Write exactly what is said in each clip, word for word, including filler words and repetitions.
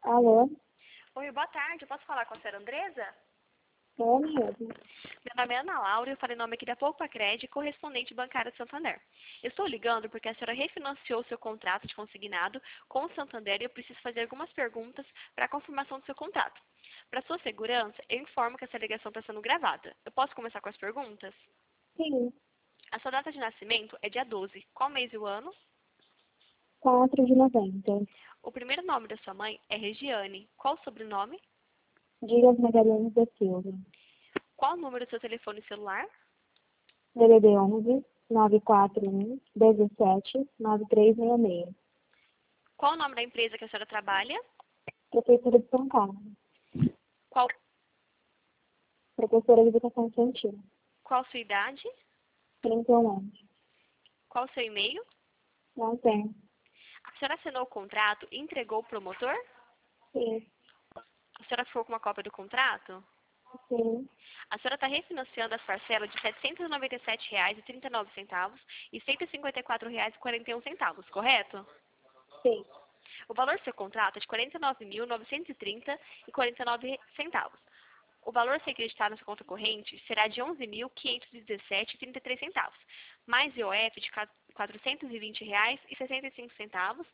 Alô? Oi, boa tarde. Eu posso falar com a senhora Andresa? É mesmo. Meu nome é Ana Laura e eu falei nome aqui da Poupa Crédito, correspondente bancária de Santander. Eu estou ligando porque a senhora refinanciou seu contrato de consignado com o Santander e eu preciso fazer algumas perguntas para a confirmação do seu contrato. Para sua segurança, eu informo que essa ligação está sendo gravada. Eu posso começar com as perguntas? Sim. A sua data de nascimento é dia doze. Qual mês e o ano? Quatro de noventa. O primeiro nome da sua mãe é Regiane. Qual o sobrenome? Dias Magalhães da Silva. Qual o número do seu telefone celular? D D D onze, nove quatro um, dezessete, nove três seis seis. Qual o nome da empresa que a senhora trabalha? Prefeitura de São Carlos. Qual, Professora de Educação Infantil. qual sua idade? trinta e um anos. Qual o seu e-mail? Não tem. A senhora assinou o contrato e entregou o promotor? Sim. A senhora ficou com uma cópia do contrato? Sim. A senhora está refinanciando as parcelas de setecentos e noventa e sete reais e trinta e nove centavos e cento e cinquenta e quatro reais e quarenta e um centavos, correto? Sim. O valor do seu contrato é de quarenta e nove mil novecentos e trinta reais e quarenta e nove centavos. O valor a ser acreditado na sua conta corrente será de onze mil quinhentos e dezessete reais e trinta e três centavos, mais I O F de quatrocentos e vinte reais e sessenta e cinco centavos.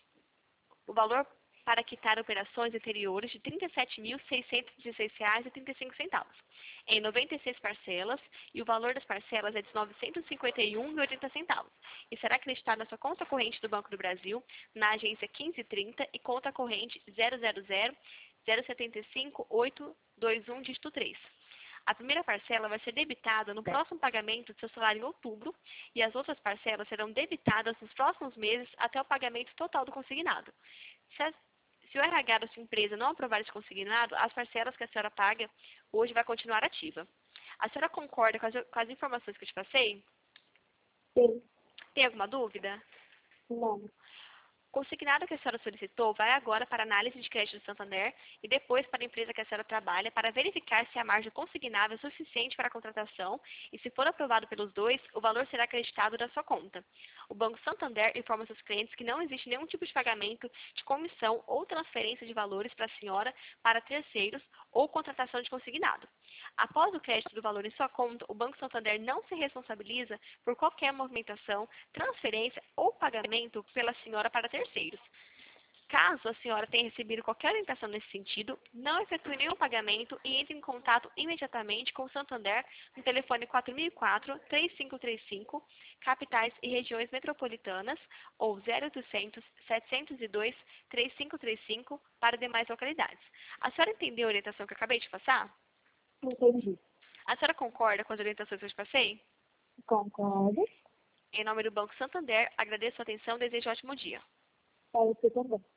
O valor para quitar operações anteriores de trinta e sete mil seiscentos e dezesseis reais e trinta e cinco centavos, em noventa e seis parcelas, e o valor das parcelas é de novecentos e cinquenta e um reais e oitenta centavos, e será acreditado na sua conta corrente do Banco do Brasil, na agência quinze trinta e conta corrente zero zero zero zero sete cinco oito dois um, dígito três. A primeira parcela vai ser debitada no próximo pagamento do seu salário em outubro e as outras parcelas serão debitadas nos próximos meses até o pagamento total do consignado. Se, a, se o R H da sua empresa não aprovar esse consignado, as parcelas que a senhora paga hoje vai continuar ativa. A senhora concorda com as, com as informações que eu te passei? Sim. Tem alguma dúvida? Não. O consignado que a senhora solicitou vai agora para a análise de crédito do Santander e depois para a empresa que a senhora trabalha para verificar se a margem consignável é suficiente para a contratação e, se for aprovado pelos dois, o valor será acreditado na sua conta. O Banco Santander informa seus clientes que não existe nenhum tipo de pagamento de comissão ou transferência de valores para a senhora para terceiros ou contratação de consignado. Após o crédito do valor em sua conta, o Banco Santander não se responsabiliza por qualquer movimentação, transferência ou pagamento pela senhora para terceiros. Caso a senhora tenha recebido qualquer orientação nesse sentido, não efetue nenhum pagamento e entre em contato imediatamente com o Santander no telefone quatro mil e quatro, três cinco três cinco, capitais e regiões metropolitanas, ou zero oitocentos, setecentos e dois, três cinco três cinco para demais localidades. A senhora entendeu a orientação que eu acabei de passar? Entendi. A senhora concorda com as orientações que eu te passei? Concordo. Em nome do Banco Santander, agradeço a atenção e desejo um ótimo dia. Para você também.